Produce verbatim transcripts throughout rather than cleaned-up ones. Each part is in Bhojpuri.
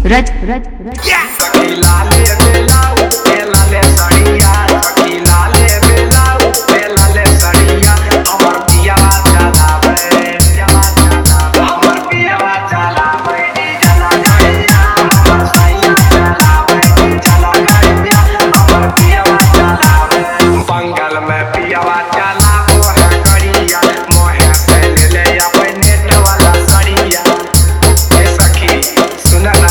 सूरज रज सखी लाले बेलाऊ पे लाले सड़िया सखी लाले बेलाऊ पे लाले सड़िया हमर पियावा चलावे हमर पियावा चलावे चला गया हमर सैया चलावे चला गया हमर पियावा चलावे बंगाल में पियावा चलावो है गड़िया मोहे से ले ले अपन नेट वाला सड़िया ए सखी सुन ना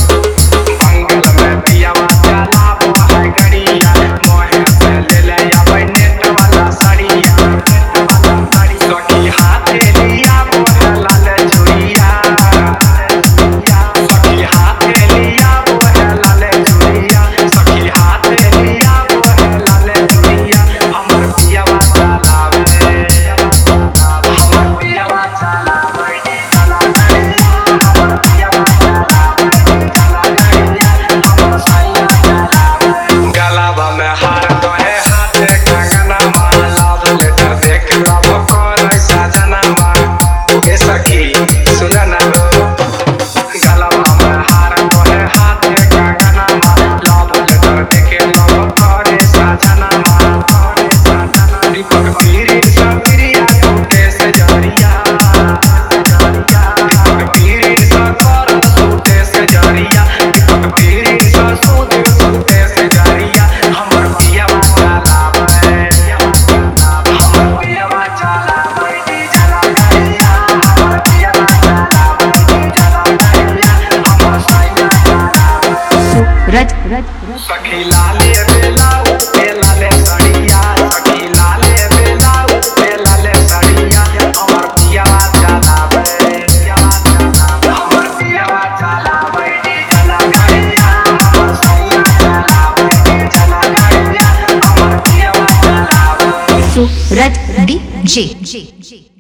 रज रज सखी लाले बेलाऊ पे लाले सड़िया सखी लाले बेलाऊ पे लाले सड़िया हमर पियावा चलावे हमर पियावा चलावे चला गया हमर सैया चलावे चला गया हमर पियावा चलावे सूरज डी जे